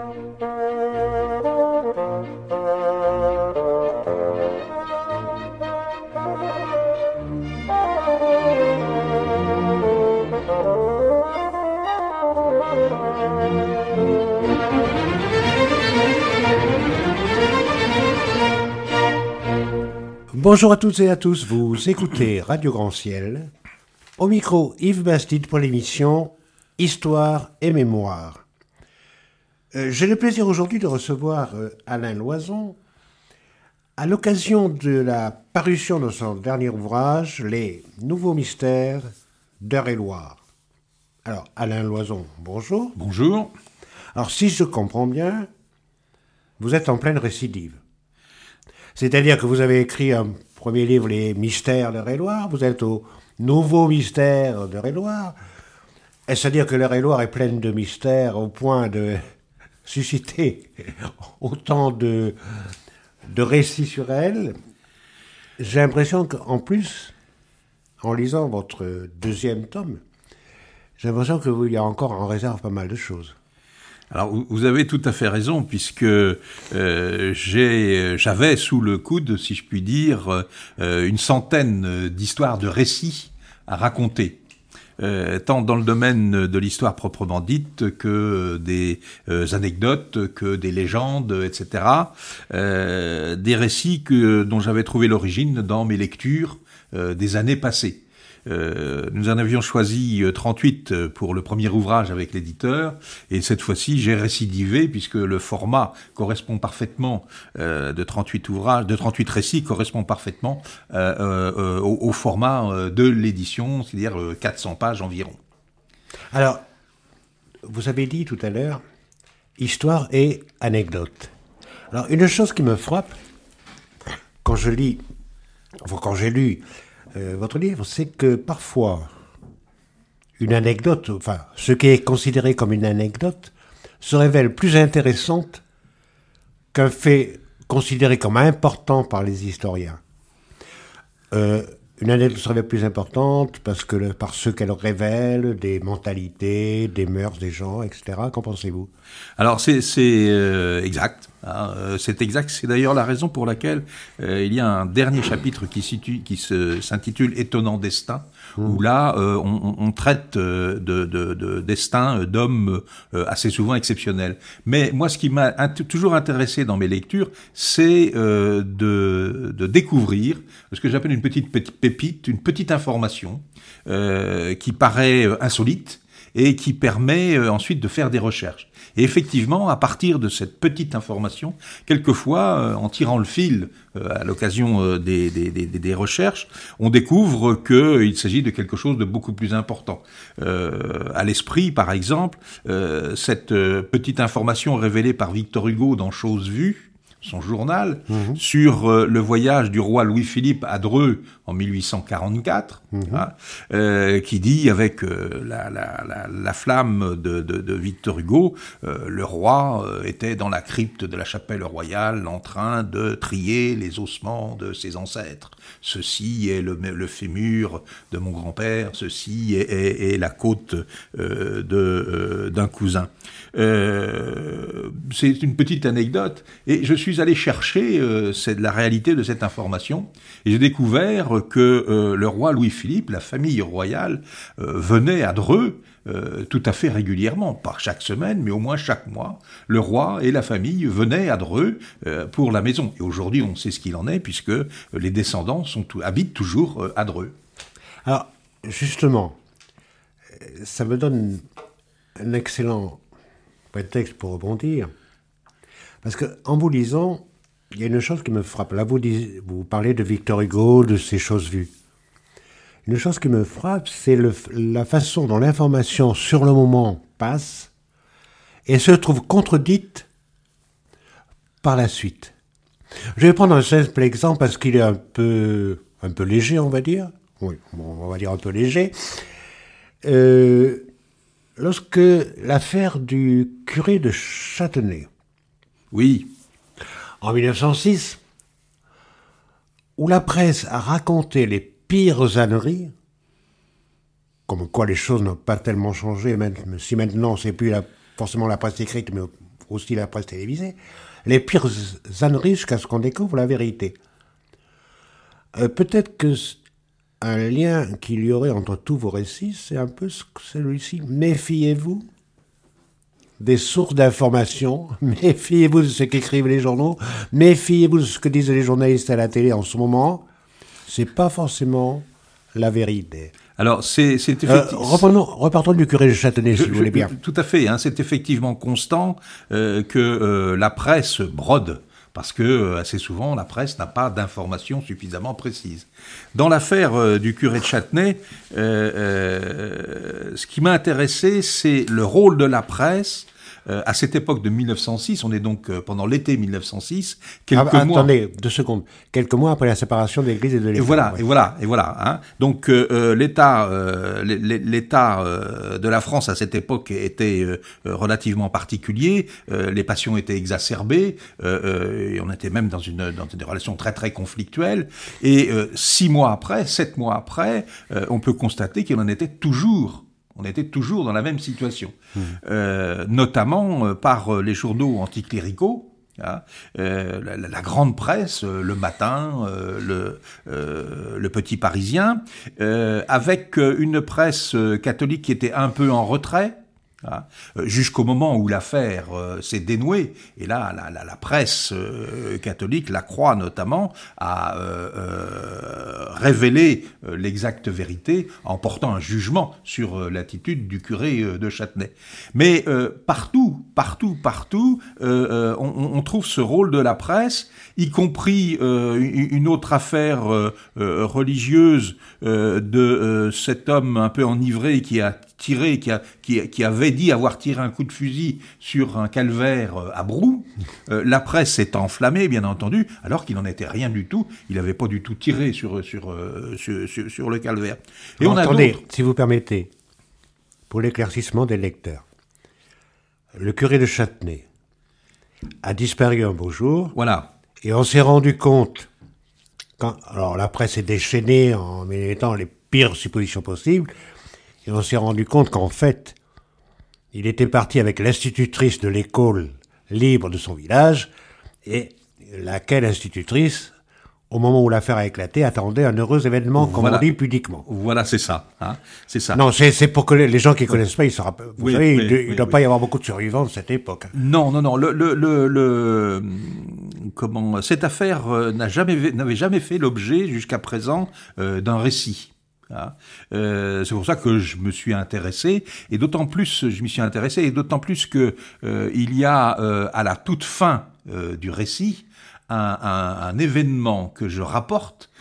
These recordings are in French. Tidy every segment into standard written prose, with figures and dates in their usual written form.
Bonjour à toutes et à tous, vous écoutez Radio Grand Ciel. Au micro, Yves Bastide pour l'émission Histoire et Mémoire. J'ai le plaisir aujourd'hui de recevoir Alain Loison à l'occasion de la parution de son dernier ouvrage, Les Nouveaux Mystères d'Eure-et-Loir. Alors, Alain Loison, bonjour. Bonjour. Alors, si je comprends bien, vous êtes en pleine récidive. C'est-à-dire que vous avez écrit un premier livre, Les Mystères d'Eure-et-Loir, vous êtes au Nouveau Mystère d'Eure-et-Loir. Est-ce à dire que l'Eure-et-Loir est pleine de mystères au point de susciter autant de récits sur elle? J'ai l'impression qu'en plus, en lisant votre deuxième tome, j'ai l'impression qu'il y a encore en réserve pas mal de choses. Alors, vous avez tout à fait raison, puisque j'avais sous le coude, si je puis dire, une centaine d'histoires de récits à raconter. Tant dans le domaine de l'histoire proprement dite que des anecdotes, que des légendes, etc. Des récits dont j'avais trouvé l'origine dans mes lectures des années passées. Nous en avions choisi 38 pour le premier ouvrage avec l'éditeur, et cette fois-ci j'ai récidivé puisque le format correspond parfaitement de 38 récits correspond parfaitement au format de l'édition, c'est-à-dire 400 pages environ. Alors, vous avez dit tout à l'heure histoire et anecdote. Alors, une chose qui me frappe quand j'ai lu votre livre, c'est que parfois, une anecdote, enfin, ce qui est considéré comme une anecdote, se révèle plus intéressante qu'un fait considéré comme important par les historiens. Une anecdote se révèle plus importante par ce qu'elle révèle, des mentalités, des mœurs des gens, etc. Qu'en pensez-vous ? Alors c'est exact. C'est exact. C'est d'ailleurs la raison pour laquelle il y a un dernier chapitre qui s'intitule Étonnant destin, où là on traite de destin d'hommes assez souvent exceptionnels. Mais moi, ce qui m'a toujours intéressé dans mes lectures, c'est de découvrir ce que j'appelle une petite pépite, une petite information qui paraît insolite et qui permet ensuite de faire des recherches. Et effectivement, à partir de cette petite information, quelquefois, en tirant le fil à l'occasion des recherches, on découvre qu'il s'agit de quelque chose de beaucoup plus important. À l'esprit, par exemple, cette petite information révélée par Victor Hugo dans Choses vues, son journal, sur le voyage du roi Louis-Philippe à Dreux en 1844, qui dit avec la flamme de Victor Hugo, le roi était dans la crypte de la chapelle royale en train de trier les ossements de ses ancêtres. Ceci est le fémur de mon grand-père, ceci est la côte d'un cousin. C'est une petite anecdote, et je suis allé chercher la réalité de cette information, et j'ai découvert que le roi Louis-Philippe, la famille royale, venait à Dreux tout à fait régulièrement, pas chaque semaine, mais au moins chaque mois. Le roi et la famille venaient à Dreux pour la maison. Et aujourd'hui, on sait ce qu'il en est, puisque les descendants habitent toujours à Dreux. Alors, justement, ça me donne un excellent prétexte pour rebondir. Parce qu'en vous lisant, il y a une chose qui me frappe. Là, vous parlez de Victor Hugo, de ces choses vues. Une chose qui me frappe, c'est la façon dont l'information sur le moment passe et se trouve contredite par la suite. Je vais prendre un simple exemple parce qu'il est un peu léger, on va dire. Oui, on va dire un peu léger. Lorsque l'affaire du curé de Châtenay. Oui. En 1906, où la presse a raconté les pires âneries, comme quoi les choses n'ont pas tellement changé, même si maintenant c'est plus forcément la presse écrite, mais aussi la presse télévisée, les pires âneries jusqu'à ce qu'on découvre la vérité. Peut-être que un lien qu'il y aurait entre tous vos récits, c'est un peu celui-ci. Méfiez-vous des sources d'information, méfiez-vous de ce qu'écrivent les journaux, méfiez-vous de ce que disent les journalistes à la télé en ce moment. C'est pas forcément la vérité. Alors, c'est effectivement... Repartons du curé de Châtenay, si vous voulez bien. Tout à fait, hein, c'est effectivement constant que la presse brode, parce que assez souvent, la presse n'a pas d'informations suffisamment précises. Dans l'affaire du curé de Châtenay, ce qui m'a intéressé, c'est le rôle de la presse. À cette époque de 1906, on est donc pendant l'été 1906, Attendez, 2 secondes. Quelques mois après la séparation de l'Église et de l'État. Et voilà. Hein. Donc l'État de la France à cette époque était relativement particulier. Les passions étaient exacerbées. Et on était même dans des relations très très conflictuelles. Et 7 mois après, on peut constater qu'on était toujours dans la même situation, notamment par les journaux anticléricaux, hein, la grande presse, le Matin, le Petit Parisien, avec une presse catholique qui était un peu en retrait, hein, jusqu'au moment où l'affaire s'est dénouée, et là la presse catholique, la Croix notamment, a révélé l'exacte vérité en portant un jugement sur l'attitude du curé de Châtenay. Mais partout, on trouve ce rôle de la presse, y compris une autre affaire religieuse de cet homme un peu enivré qui avait dit avoir tiré un coup de fusil sur un calvaire à Brou. La presse s'est enflammée, bien entendu, alors qu'il n'en était rien du tout. Il n'avait pas du tout tiré sur le calvaire. Et attendez, si vous permettez, pour l'éclaircissement des lecteurs, le curé de Châtenay a disparu un beau jour. Voilà. Et on s'est rendu compte, alors la presse est déchaînée en mettant les pires suppositions possibles, et on s'est rendu compte qu'en fait, il était parti avec l'institutrice de l'école libre de son village, et laquelle institutrice, au moment où l'affaire a éclaté, attendait un heureux événement, comme on dit pudiquement. Voilà, c'est ça. Hein, c'est ça. Non, c'est pour que les gens qui connaissent pas, ils se rappellent. Vous savez, il ne doit pas y avoir beaucoup de survivants de cette époque. Non. Cette affaire n'avait jamais fait l'objet jusqu'à présent d'un récit. C'est pour ça que je me suis intéressé, et d'autant plus que il y a à la toute fin du récit un événement que je rapporte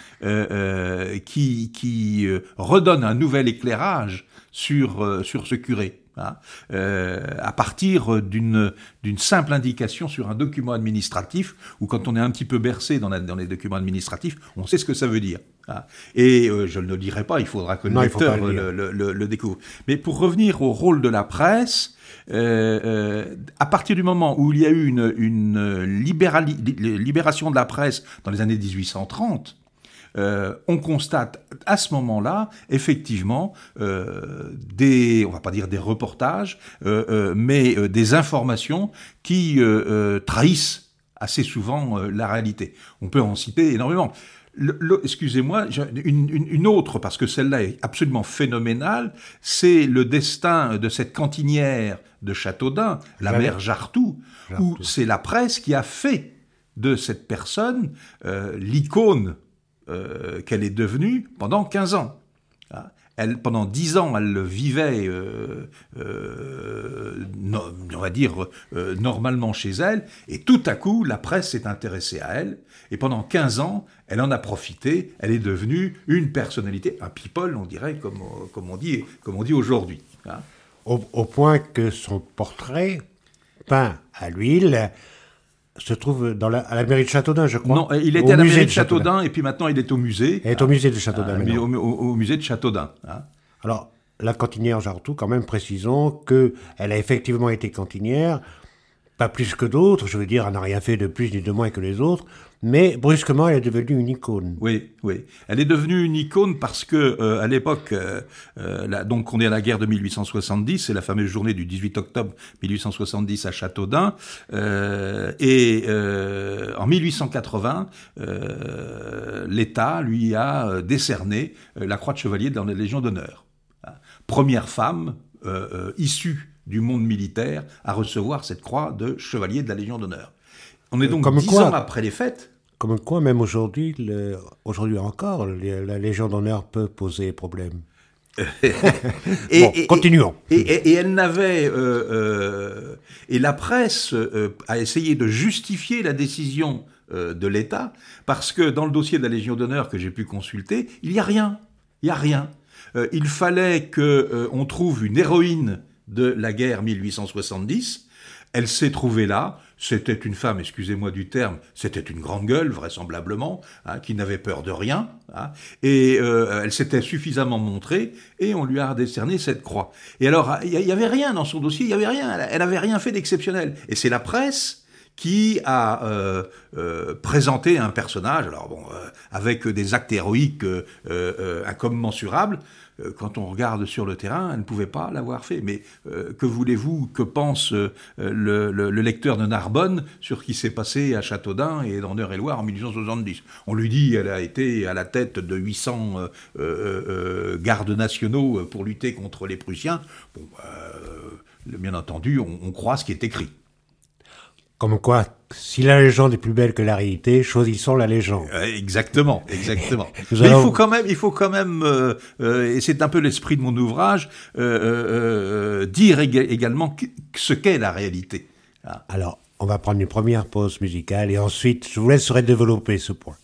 qui redonne un nouvel éclairage sur ce curé. À partir d'une simple indication sur un document administratif, où quand on est un petit peu bercé dans les documents administratifs, on sait ce que ça veut dire. Et je ne le dirai pas, il faudra que le lecteur le découvre. Mais pour revenir au rôle de la presse, à partir du moment où il y a eu une libération de la presse dans les années 1830, on constate à ce moment-là, effectivement, on va pas dire des reportages, mais des informations qui trahissent assez souvent la réalité. On peut en citer énormément. Excusez-moi, une autre, parce que celle-là est absolument phénoménale, c'est le destin de cette cantinière de Châteaudun, la mère Jartou, où c'est la presse qui a fait de cette personne l'icône qu'elle est devenue pendant 15 ans. Pendant 10 ans, elle vivait, on va dire, normalement chez elle, et tout à coup, la presse s'est intéressée à elle, et pendant 15 ans, elle en a profité, elle est devenue une personnalité, un people, on dirait, comme on dit aujourd'hui. Au point que son portrait, peint à l'huile, se trouve à la mairie de Châteaudun, je crois. Non, il était à la mairie de Châteaudun, et puis maintenant il est au musée. Il est au musée de Châteaudun. Au musée de Châteaudun. Alors, la cantinière Jartou, quand même, précisons qu'elle a effectivement été cantinière pas plus que d'autres, je veux dire, elle n'a rien fait de plus ni de moins que les autres, mais brusquement, elle est devenue une icône. Oui, oui. Elle est devenue une icône parce que à l'époque, donc on est à la guerre de 1870, c'est la fameuse journée du 18 octobre 1870 à Châteaudun, et en 1880, l'État lui a décerné la croix de chevalier dans la Légion d'honneur. Première femme issue du monde militaire à recevoir cette croix de chevalier de la Légion d'honneur. On est donc 10 ans après les fêtes. Comme quoi, même aujourd'hui, aujourd'hui encore, la Légion d'honneur peut poser problème. Continuons. Et elle n'avait... et la presse a essayé de justifier la décision de l'État, parce que dans le dossier de la Légion d'honneur que j'ai pu consulter, il n'y a rien. Il n'y a rien. Il fallait qu'on trouve une héroïne de la guerre 1870. Elle s'est trouvée là. C'était une femme, excusez-moi du terme, c'était une grande gueule, vraisemblablement, qui n'avait peur de rien. Et elle s'était suffisamment montrée, et on lui a décerné cette croix. Et alors, il y avait rien dans son dossier, il y avait rien. Elle avait rien fait d'exceptionnel. Et c'est la presse qui a présenté un personnage, alors bon, avec des actes héroïques incommensurables. Quand on regarde sur le terrain, elle ne pouvait pas l'avoir fait. Mais que voulez-vous que pense le lecteur de Narbonne sur ce qui s'est passé à Châteaudun et dans Eure-et-Loir en 1870 ? On lui dit qu'elle a été à la tête de 800 gardes nationaux pour lutter contre les Prussiens. Bon, bien entendu, on croit ce qui est écrit. Comme quoi, si la légende est plus belle que la réalité, choisissons la légende. Exactement, exactement. Mais il faut quand même, et c'est un peu l'esprit de mon ouvrage, dire également ce qu'est la réalité. Alors, on va prendre une première pause musicale et ensuite, je vous laisserai développer ce point.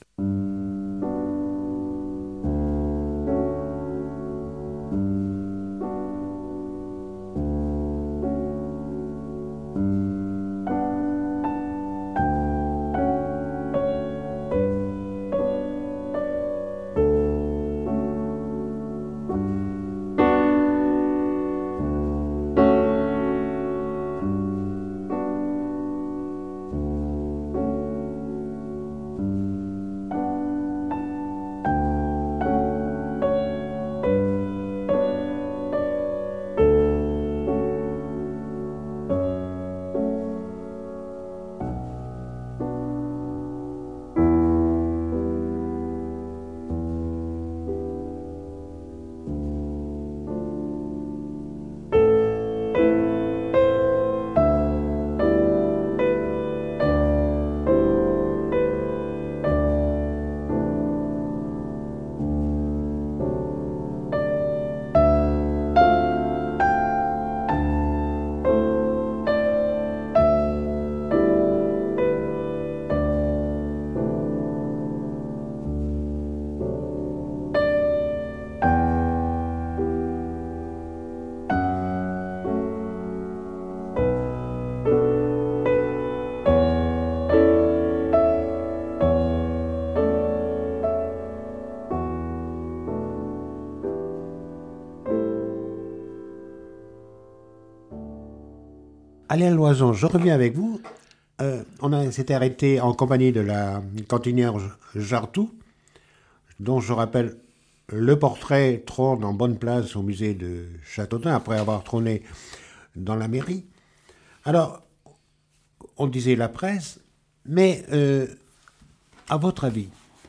Alain Loison, je reviens avec vous. On s'était arrêté en compagnie de la cantinière Jartou, dont je rappelle le portrait trône en bonne place au musée de Châteaudun, après avoir trôné dans la mairie. Alors, on disait la presse, mais à votre avis,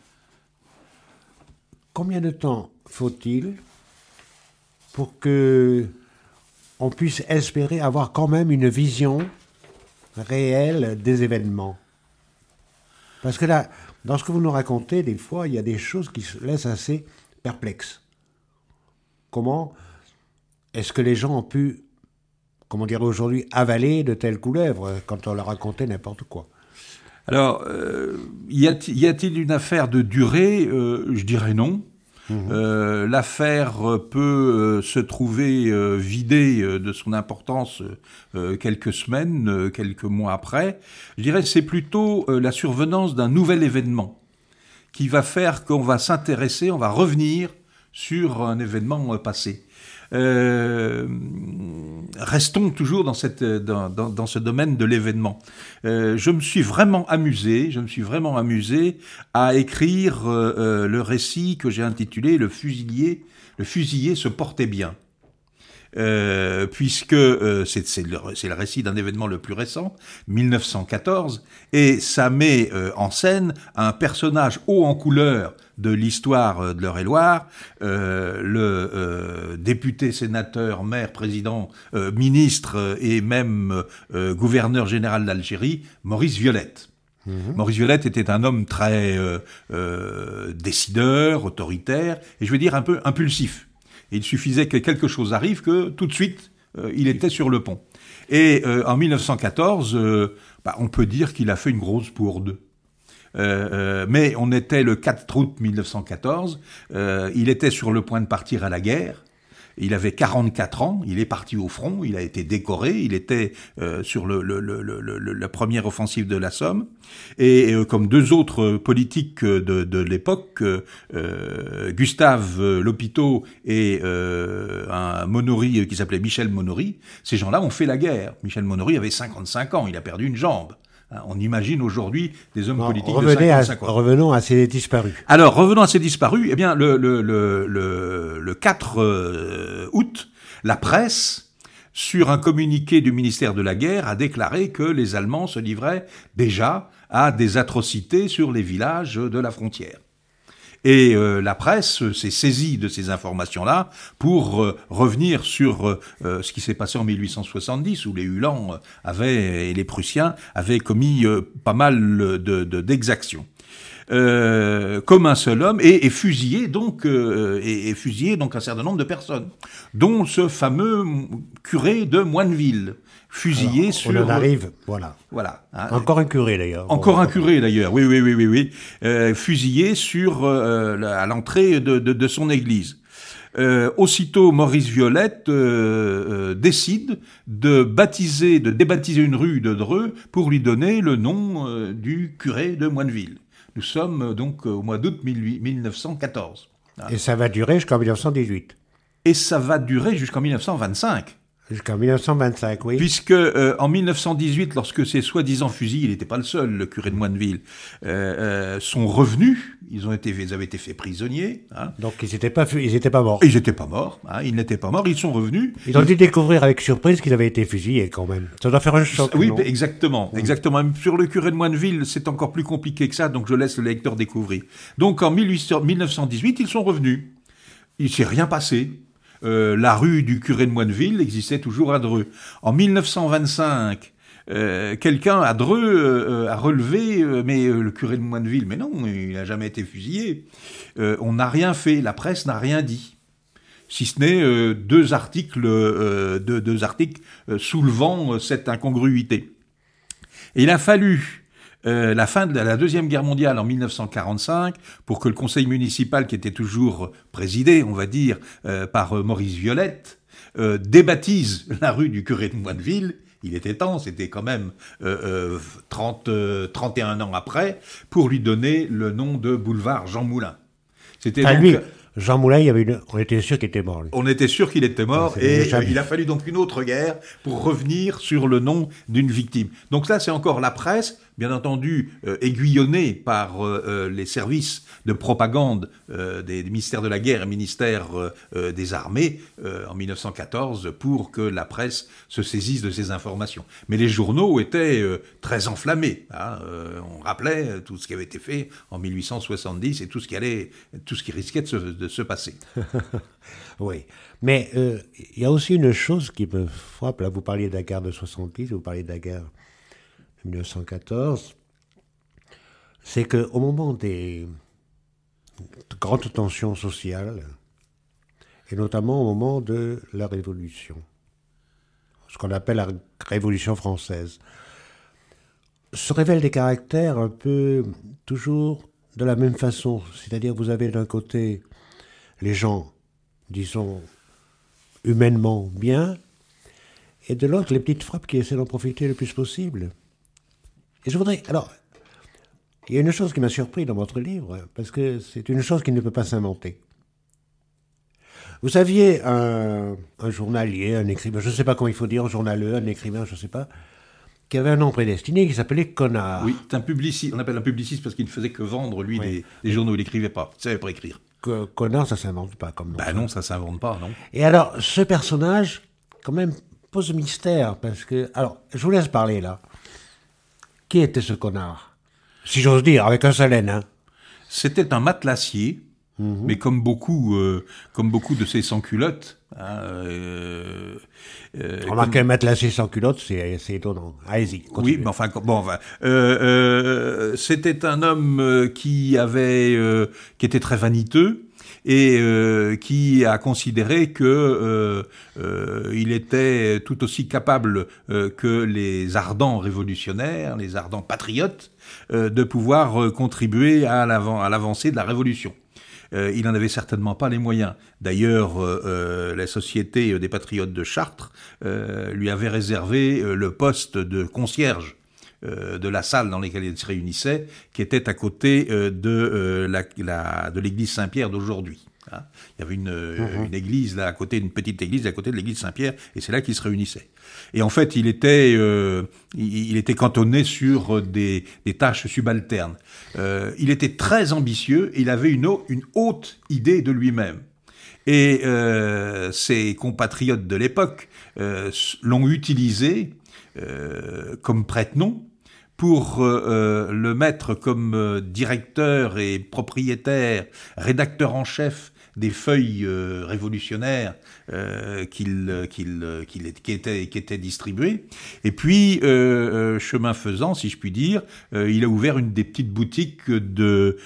combien de temps faut-il pour que on puisse espérer avoir quand même une vision réelle des événements? Parce que là, dans ce que vous nous racontez, des fois, il y a des choses qui se laissent assez perplexes. Comment est-ce que les gens ont pu, comment dire aujourd'hui, avaler de telles couleuvres quand on leur racontait n'importe quoi? Alors, y a-t-il une affaire de durée? Je dirais non. L'affaire peut se trouver vidée de son importance quelques semaines, quelques mois après. Je dirais que c'est plutôt la survenance d'un nouvel événement qui va faire qu'on va s'intéresser, on va revenir sur un événement passé. Restons toujours dans ce domaine de l'événement. Je me suis vraiment amusé à écrire le récit que j'ai intitulé Le fusillé se portait bien. Puisque c'est le récit d'un événement le plus récent, 1914, et ça met en scène un personnage haut en couleur de l'histoire de l'Eure-et-Loire, le député, sénateur, maire, président, ministre et même gouverneur général d'Algérie, Maurice Violette. Maurice Violette était un homme très décideur, autoritaire, et je veux dire un peu impulsif. Et il suffisait que quelque chose arrive que tout de suite, il était sur le pont. Et en 1914, on peut dire qu'il a fait une grosse bourde. Mais on était le 4 août 1914, il était sur le point de partir à la guerre. Il avait 44 ans, il est parti au front, il a été décoré, il était sur la première offensive de la Somme. Et comme deux autres politiques de l'époque, Gustave Lopiteau et un Monory qui s'appelait Michel Monory, ces gens-là ont fait la guerre. Michel Monory avait 55 ans, il a perdu une jambe. On imagine aujourd'hui des hommes politiques de 55 ans. Revenons à ces disparus. Alors, revenons à ces disparus. Eh bien, le 4 août, la presse, sur un communiqué du ministère de la Guerre, a déclaré que les Allemands se livraient déjà à des atrocités sur les villages de la frontière. Et la presse s'est saisie de ces informations-là pour revenir sur ce qui s'est passé en 1870, où les Uhlans et les Prussiens avaient commis pas mal d'exactions. Comme un seul homme, et fusillé donc un certain nombre de personnes, dont ce fameux curé de Moineville. Fusillé sur... On en arrive, voilà. Encore un curé, d'ailleurs. Encore un curé, d'ailleurs, oui. Fusillé à l'entrée de son église. Aussitôt, Maurice Violette décide de débaptiser une rue de Dreux pour lui donner le nom du curé de Moineville. Nous sommes donc au mois d'août 1914. Et ça va durer jusqu'en 1918. Et ça va durer jusqu'en 1925. Jusqu'en 1925, oui. Puisque en 1918, lorsque ces soi-disant fusils, il n'était pas le seul, le curé de Moineville, sont revenus, ils avaient été faits prisonniers. Donc ils n'étaient pas morts. Ils n'étaient pas morts, ils n'étaient pas morts, ils sont revenus. Ils ont dû découvrir avec surprise qu'ils avaient été fusillés quand même. Ça doit faire un choc. Oui, non exactement. Sur le curé de Moineville, c'est encore plus compliqué que ça, donc je laisse le lecteur découvrir. Donc en 1918, ils sont revenus. Il ne s'est rien passé. La rue du curé de Moineville existait toujours à Dreux. En 1925, quelqu'un à Dreux a relevé, mais le curé de Moineville, mais non, il n'a jamais été fusillé. On n'a rien fait, la presse n'a rien dit. Si ce n'est deux articles soulevant cette incongruité. Et il a fallu la fin de la Deuxième Guerre mondiale en 1945, pour que le conseil municipal, qui était toujours présidé, on va dire, par Maurice Violette, débaptise la rue du curé de Moineville. Il était temps, c'était quand même 31 ans après, pour lui donner le nom de boulevard Jean Moulin. C'était donc... lui, Jean Moulin, on était sûr qu'il était mort. Lui. On était sûr qu'il était mort, et il a fallu donc une autre guerre pour revenir sur le nom d'une victime. Donc là, c'est encore la presse, bien entendu aiguillonnée par les services de propagande des ministères de la Guerre et ministères des Armées en 1914, pour que la presse se saisisse de ces informations. Mais les journaux étaient très enflammés. On rappelait tout ce qui avait été fait en 1870 et tout ce qui risquait de se passer. Oui, mais il y a aussi une chose qui me frappe. Là, vous parliez de la guerre de 70, vous parliez de la guerre de 1914. C'est qu'au moment des grandes tensions sociales, et notamment au moment de la Révolution, ce qu'on appelle la Révolution française, se révèlent des caractères un peu toujours de la même façon. C'est-à-dire, vous avez d'un côté les gens, disons, humainement bien, et de l'autre, les petites frappes qui essaient d'en profiter le plus possible. Et je voudrais... Alors, il y a une chose qui m'a surpris dans votre livre, parce que c'est une chose qui ne peut pas s'inventer. Vous aviez un journalier, un écrivain, je ne sais pas comment il faut dire, un journaleux, un écrivain, je ne sais pas, qui avait un nom prédestiné qui s'appelait Connard. Oui, c'est un publiciste. On appelle un publiciste parce qu'il ne faisait que vendre, lui, des journaux. Il n'écrivait pas. Il ne savait pas écrire. Connard, ça s'invente pas comme nom. Ben non, ça s'invente pas, non. Et alors, ce personnage, quand même, pose mystère, parce que... Alors, je vous laisse parler, là. Qui était ce connard? Si j'ose dire, avec un seul N, hein. C'était un matelassier, mais comme beaucoup de ces sans-culottes. Hein, Remarquez, mettre la sans culotte, c'est étonnant. Allez-y, continuez. oui, mais enfin, bon, enfin, c'était un homme qui était très vaniteux et qui a considéré que il était tout aussi capable que les ardents révolutionnaires, les ardents patriotes, de pouvoir contribuer à l'avancée de la révolution. Il n'en avait certainement pas les moyens. D'ailleurs, la Société des Patriotes de Chartres lui avait réservé le poste de concierge de la salle dans laquelle il se réunissait, qui était à côté de l'église Saint-Pierre d'aujourd'hui. Hein. Il y avait une église là à côté, une petite église à côté de l'église Saint-Pierre, et c'est là qu'il se réunissait. Et en fait, il était cantonné sur des tâches subalternes. Il était très ambitieux, et il avait une haute idée de lui-même. Et ses compatriotes de l'époque l'ont utilisé comme prête-nom pour le mettre comme directeur et propriétaire, rédacteur en chef des feuilles révolutionnaires qui étaient distribuées. Et puis, chemin faisant, si je puis dire, il a ouvert une des petites boutiques de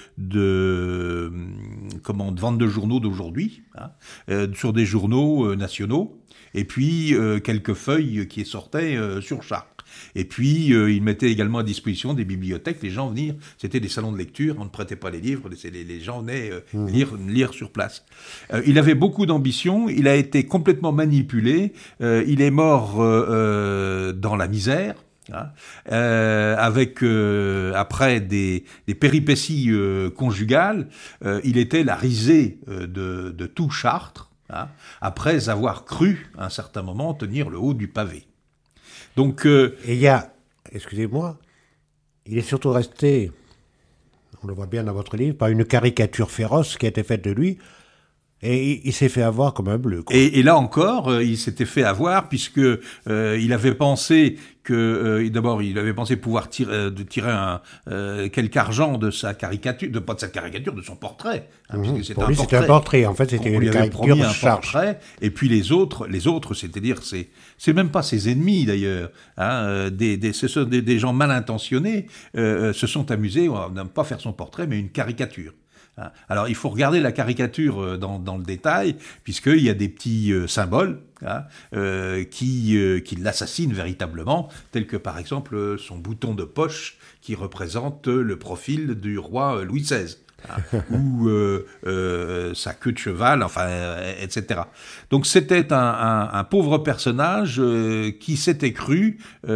vente de journaux d'aujourd'hui, hein, sur des journaux nationaux, et puis quelques feuilles qui sortaient sur Chartres. Et puis, il mettait également à disposition des bibliothèques. Les gens venaient, c'était des salons de lecture, on ne prêtait pas les livres, les gens venaient lire sur place. Il avait beaucoup d'ambition, il a été complètement manipulé, il est mort dans la misère. Hein, avec après des péripéties conjugales, il était la risée de tout Chartres, hein, après avoir cru à un certain moment tenir le haut du pavé. Donc, Et il y a, excusez-moi, il est surtout resté, on le voit bien dans votre livre, par une caricature féroce qui a été faite de lui, et il s'est fait avoir comme un bleu. Quoi. Et là encore, il s'était fait avoir puisque il avait pensé que d'abord il avait pensé pouvoir tirer quelque argent de sa caricature, pas de sa caricature, de son portrait, hein, puisque c'était pour un lui, portrait. c'était un portrait. En fait, c'était une caricature un charge. portrait. Et puis les autres, c'est-à-dire c'est même pas ses ennemis d'ailleurs, hein, ce sont des gens mal intentionnés, se sont amusés à ne pas faire son portrait, mais une caricature. Alors, il faut regarder la caricature dans le détail, puisqu'il y a des petits symboles hein, qui l'assassinent véritablement, tels que par exemple son bouton de poche qui représente le profil du roi Louis XVI. Ou sa queue de cheval, enfin, etc. Donc c'était un pauvre personnage qui s'était cru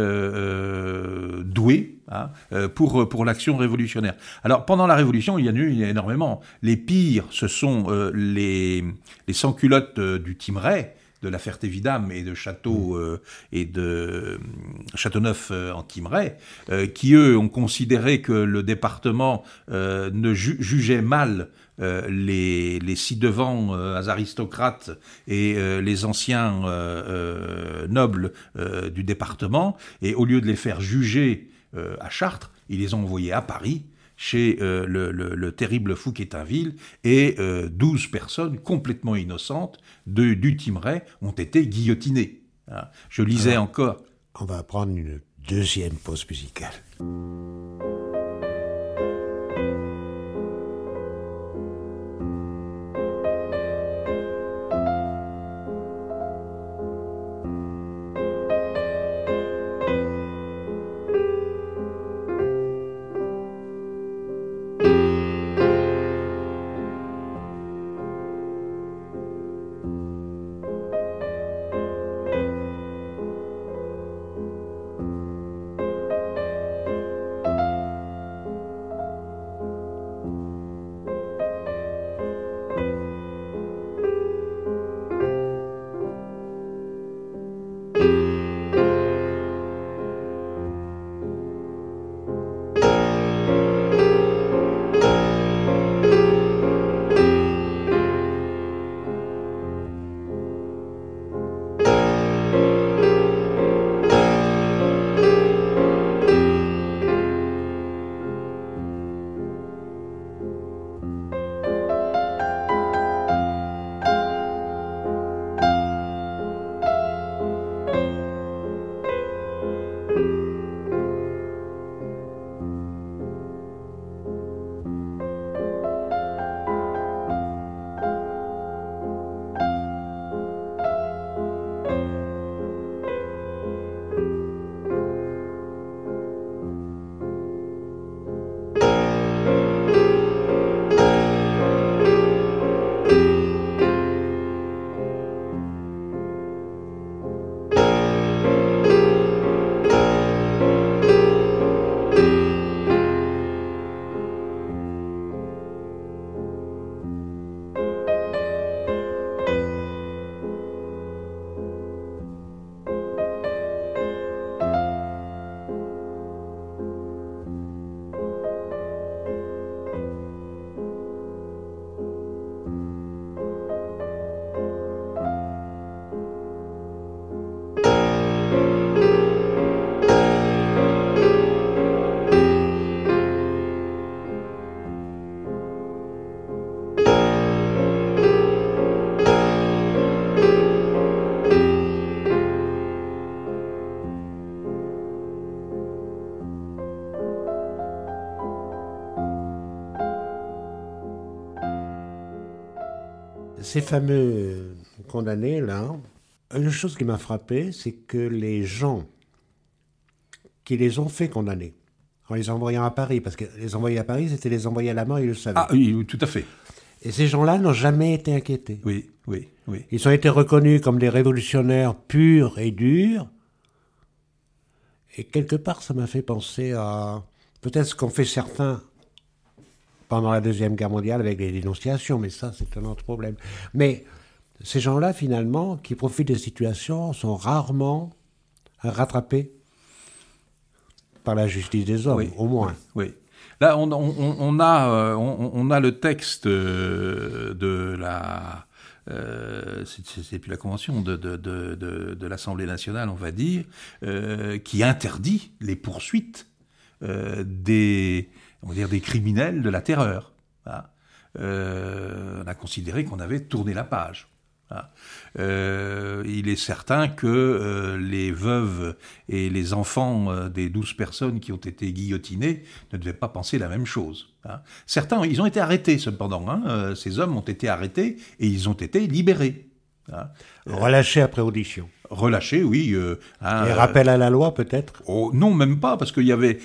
doué hein, pour l'action révolutionnaire. Alors pendant la Révolution, il y en a eu énormément. Les pires, ce sont les sans-culottes du Thymerais, de la Ferté-Vidame et de Châteauneuf en Thymerais, qui eux ont considéré que le département ne jugeait mal les ci-devant aristocrates et les anciens nobles du département, et au lieu de les faire juger à Chartres, ils les ont envoyés à Paris, chez le terrible Fouquier-Tinville, et 12 personnes complètement innocentes du Thymerais ont été guillotinées. Hein. Je lisais encore... On va prendre une deuxième pause musicale. ces fameux condamnés-là, une chose qui m'a frappé, c'est que les gens qui les ont fait condamner, en les envoyant à Paris, parce que les envoyer à Paris, c'était les envoyer à la mort, ils le savaient. Ah oui, tout à fait. Et ces gens-là n'ont jamais été inquiétés. Oui, oui, oui. Ils ont été reconnus comme des révolutionnaires purs et durs. Et quelque part, ça m'a fait penser à peut-être ce qu'ont fait certains pendant la Deuxième Guerre mondiale avec les dénonciations, mais ça, c'est un autre problème. Mais ces gens-là, finalement, qui profitent des situations, sont rarement rattrapés par la justice des hommes, Oui, au moins. oui. Là, on a le texte de la... c'est plus la convention de l'Assemblée nationale, on va dire, qui interdit les poursuites des criminels de la terreur. Hein. On a considéré qu'on avait tourné la page. Hein. Il est certain que les veuves et les enfants des 12 personnes qui ont été guillotinées ne devaient pas penser la même chose. Hein. Certains, ils ont été arrêtés cependant. Hein. Ces hommes ont été arrêtés et ils ont été libérés. Hein. Relâchés après audition. Relâchés, oui. Et rappel à la loi, peut-être? Oh, non, même pas, parce qu'il y avait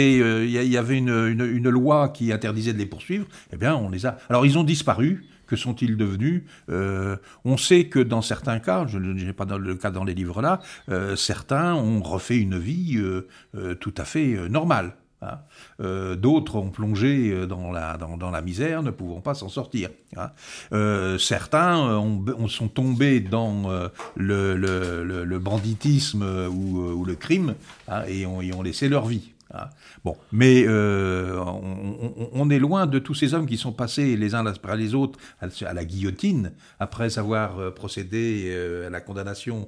une loi qui interdisait de les poursuivre. Eh bien, on les a... Alors, ils ont disparu. Que sont-ils devenus? On sait que dans certains cas, je n'ai pas le cas dans les livres-là, certains ont refait une vie tout à fait normale. Hein. D'autres ont plongé dans la misère, ne pouvant pas s'en sortir. Hein. Certains sont tombés dans le banditisme ou le crime, hein, et ont laissé leur vie. Hein. Bon, mais on est loin de tous ces hommes qui sont passés les uns après les autres à la guillotine après avoir procédé à la condamnation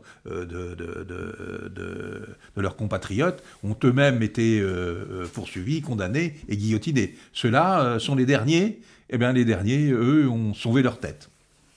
de leurs compatriotes, ont eux-mêmes été poursuivis, condamnés et guillotinés. Ceux-là sont les derniers. Eh bien, les derniers, eux, ont sauvé leur tête.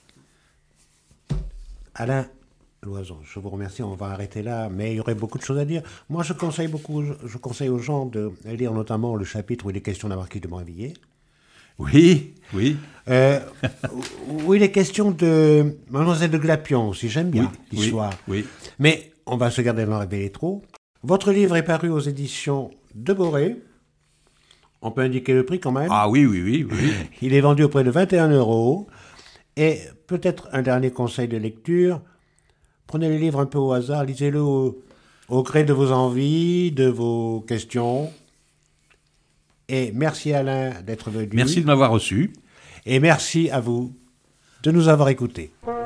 Alain Loison, je vous remercie, on va arrêter là, mais il y aurait beaucoup de choses à dire. Moi, je conseille aux gens de lire notamment le chapitre où il est question de la marquise de Brinvilliers. Oui, oui. Où il est question de Mademoiselle de Glapion aussi, j'aime bien l'histoire. Oui. Mais on va se garder d'en révéler trop. Votre livre est paru aux éditions de Boré. On peut indiquer le prix quand même. Ah oui. Il est vendu au prix de 21 €. Et peut-être un dernier conseil de lecture. Prenez le livre un peu au hasard, lisez-le au gré de vos envies, de vos questions. Et merci Alain d'être venu. Merci de m'avoir reçu. Et merci à vous de nous avoir écoutés.